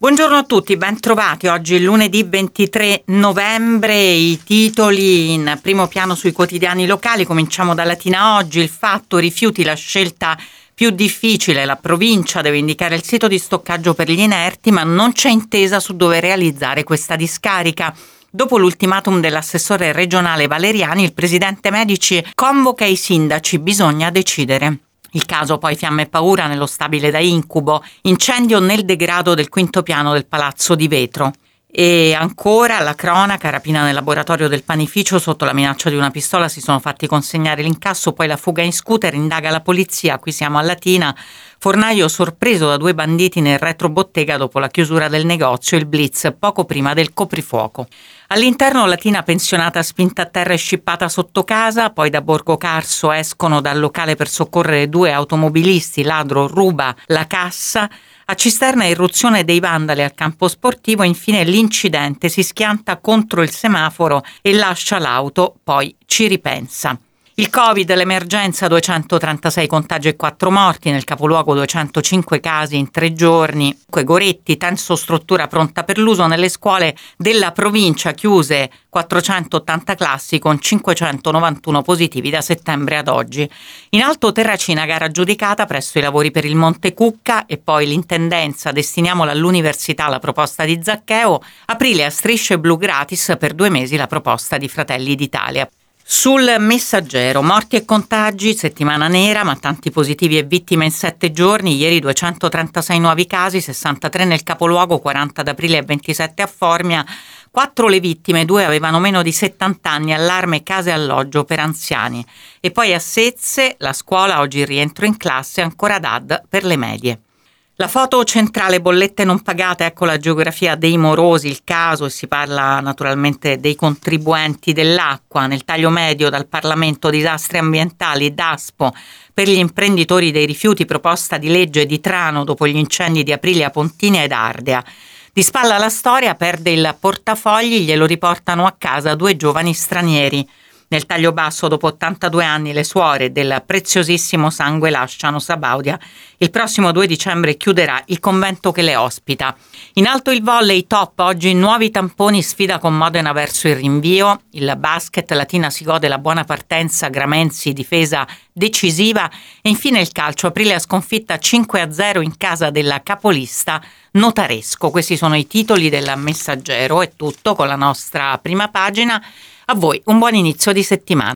Buongiorno a tutti, ben trovati. Oggi è lunedì 23 novembre, i titoli in primo piano sui quotidiani locali. Cominciamo da Latina Oggi. Il Fatto: rifiuti la scelta più difficile, la provincia deve indicare il sito di stoccaggio per gli inerti, ma non c'è intesa su dove realizzare questa discarica. Dopo l'ultimatum dell'assessore regionale Valeriani, il presidente Medici convoca i sindaci, bisogna decidere. Il caso poi fiamme e paura nello stabile da incubo, incendio nel degrado del quinto piano del Palazzo di Vetro. E ancora la cronaca: rapina nel laboratorio del panificio, sotto la minaccia di una pistola si sono fatti consegnare l'incasso, poi la fuga in scooter, indaga la polizia, qui siamo a Latina. Fornaio sorpreso da 2 banditi nel retrobottega dopo la chiusura del negozio, il blitz poco prima del coprifuoco. All'interno Latina pensionata spinta a terra e scippata sotto casa, poi da Borgo Carso escono dal locale per soccorrere 2 automobilisti, ladro ruba la cassa. A Cisterna irruzione dei vandali al campo sportivo, infine l'incidente, si schianta contro il semaforo e lascia l'auto, poi ci ripensa. Il Covid, l'emergenza, 236 contagi e 4 morti, nel capoluogo 205 casi in 3 giorni. Goretti, tenso struttura pronta per l'uso, nelle scuole della provincia chiuse 480 classi con 591 positivi da settembre ad oggi. In Alto Terracina gara aggiudicata presso i lavori per il Monte Cucca e poi l'intendenza, destiniamola all'università la proposta di Zaccheo, aprile a strisce blu gratis per 2 mesi la proposta di Fratelli d'Italia. Sul Messaggero, morti e contagi, settimana nera, ma tanti positivi e vittime in 7 giorni. Ieri 236 nuovi casi, 63 nel capoluogo, 40 ad Aprile e 27 a Formia. 4 le vittime, 2 avevano meno di 70 anni, allarme case e alloggio per anziani. E poi a Sezze, la scuola, oggi il rientro in classe, ancora DAD per le medie. La foto centrale: bollette non pagate, ecco la geografia dei morosi, il caso, e si parla naturalmente dei contribuenti dell'acqua. Nel taglio medio dal Parlamento, disastri ambientali, Daspo per gli imprenditori dei rifiuti, proposta di legge di Trano dopo gli incendi di Aprilia, Pontina ed Ardea. Di spalla la storia: perde il portafogli, glielo riportano a casa 2 giovani stranieri. Nel taglio basso, dopo 82 anni, le suore del preziosissimo sangue lasciano Sabaudia. Il prossimo 2 dicembre chiuderà il convento che le ospita. In alto il volley, top, oggi nuovi tamponi, sfida con Modena verso il rinvio. Il basket, Latina si gode la buona partenza, Gramenzi difesa decisiva. E infine il calcio, Aprile a sconfitta 5-0 in casa della capolista Notaresco. Questi sono i titoli del Messaggero. È tutto con la nostra prima pagina. A voi un buon inizio di settimana.